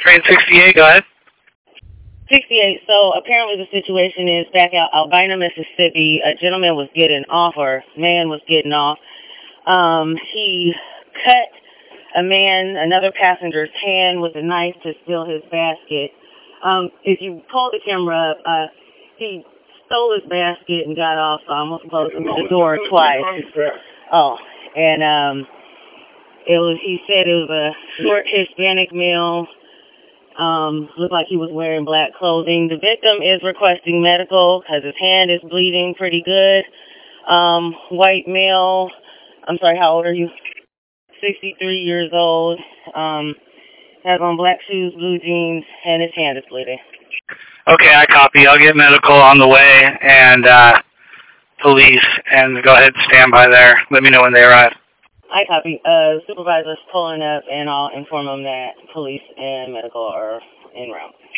Train 68, go ahead. 68. So apparently the situation is back out Albina, Mississippi. A gentleman was getting off, or man was getting off. He cut another passenger's hand with a knife to steal his basket. If you pull the camera up, he stole his basket and got off, so I almost closed the door twice. Oh, and he said it was a short Hispanic male. Looked like he was wearing black clothing. The victim is requesting medical because his hand is bleeding pretty good. White male. I'm sorry, how old are you? 63 years old. Has on black shoes, blue jeans, and his hand is bleeding. Okay, I copy. I'll get medical on the way and police, and go ahead and stand by there. Let me know when they arrive. I copy. Supervisor's pulling up, and I'll inform them that police and medical are en route.